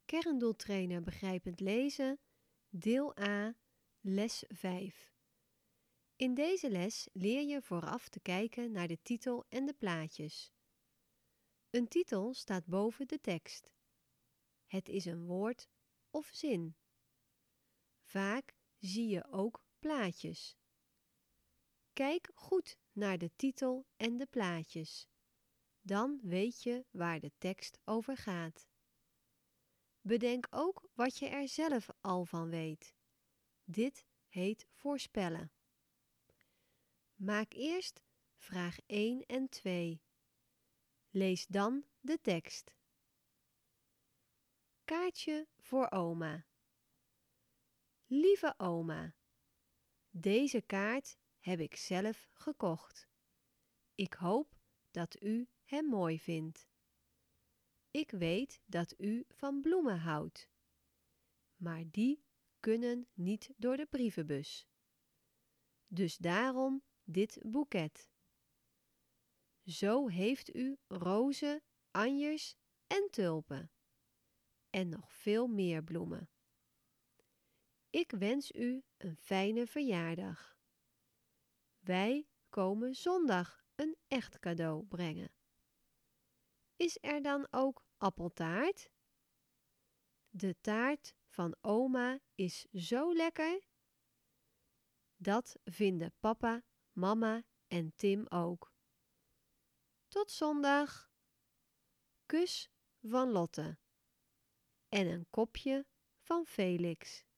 Kerndoeltrainer Begrijpend Lezen, deel A, les 5. In deze les leer je vooraf te kijken naar de titel en de plaatjes. Een titel staat boven de tekst. Het is een woord of zin. Vaak zie je ook plaatjes. Kijk goed naar de titel en de plaatjes. Dan weet je waar de tekst over gaat. Bedenk ook wat je er zelf al van weet. Dit heet voorspellen. Maak eerst vraag 1 en 2. Lees dan de tekst. Kaartje voor oma. Lieve oma, deze kaart heb ik zelf gekocht. Ik hoop dat u hem mooi vindt. Ik weet dat u van bloemen houdt, maar die kunnen niet door de brievenbus. Dus daarom dit boeket. Zo heeft u rozen, anjers en tulpen. En nog veel meer bloemen. Ik wens u een fijne verjaardag. Wij komen zondag een echt cadeau brengen. Is er dan ook appeltaart? De taart van oma is zo lekker. Dat vinden papa, mama en Tim ook. Tot zondag. Kus van Lotte. En een kopje van Felix.